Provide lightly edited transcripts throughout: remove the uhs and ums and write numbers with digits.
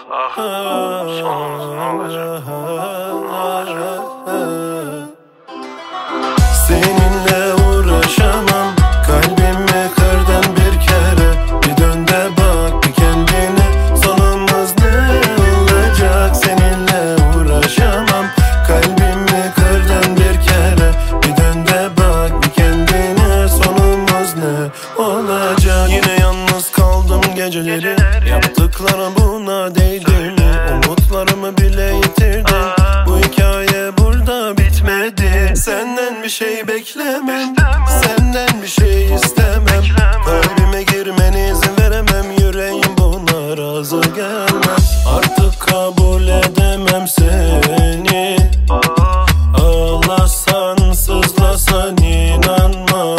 Sonumuz ne olacak? Seninle uğraşamam, kalbimi kırdın bir kere. Bir dön de bak bir kendine, sonumuz ne olacak? Seninle uğraşamam, kalbimi kırdın bir kere. Bir dön de bak bir kendine, sonumuz ne olacak? Yine yalnız kaldım geceleri, yaptıklarım buna değdi mi? Umutlarımı bile yitirdim, bu hikaye burada bitmedi. Senden bir şey beklemem, senden bir şey istemem. Kalbime girmene izin veremem, yüreğim buna razı gelmez. Artık kabul edemem seni, ağlasan sızlasan inanmam.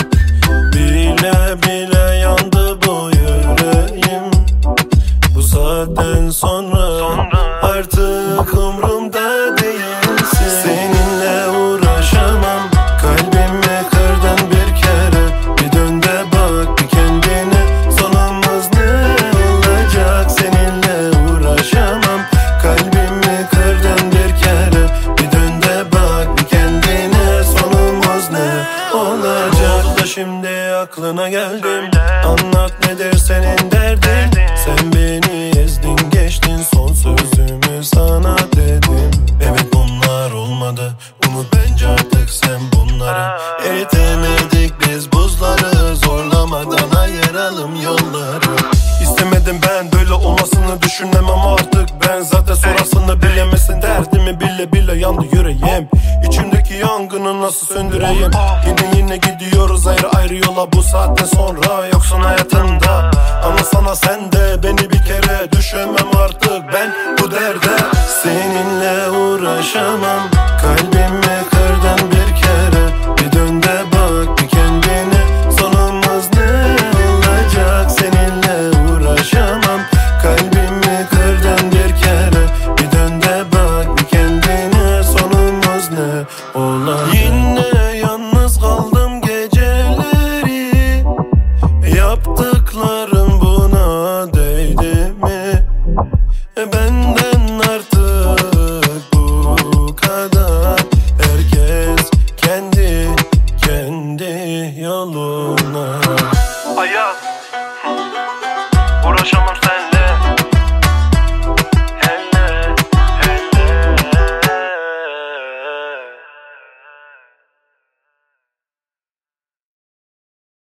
Bile bile yandı bu yüreğim, bu saatten sonra artık umrumda değilsin. Seninle uğraşamam, kalbimi kırdın bir kere. Bir dön de bak bir kendine, sonumuz ne olacak? Seninle uğraşamam, kalbimi kırdın bir kere. Bir dön de bak bir kendine, sonumuz ne olacak? Da şimdi aklına geldim, anlat nedir senin derdin? Sen beni ezdin geçtin, son sözümü sana dedim. Evet bunlar olmadı, unut bence artık sen bunları. Eritemedik biz buzları, zorlamadan ayıralım yolları. İstemedim ben böyle olmasını, düşünmem ama artık ben zaten sonrasını bilemesin. Derdimi bile bile yandı yüreğim, İçimdeki yangını nasıl söndüreyim? Yine gidiyoruz ayrı ayrı yola, bu saatten sonra yoksun hayatımda. Ama sana sen de beni bir kere, düşemem artık ben bu derde. Seninle uğraşamam, kalbimi kırdın bir kere. Bir dön de bak bir kendine, sonumuz ne olacak? Seninle uğraşamam, kalbimi kırdın bir kere. Bir dön de bak bir kendine, sonumuz ne olacak? Yine yalnız kaldım geceleri, yaptıklarım buna değdi mi? Benden artık bu kadar, herkes kendi yoluna.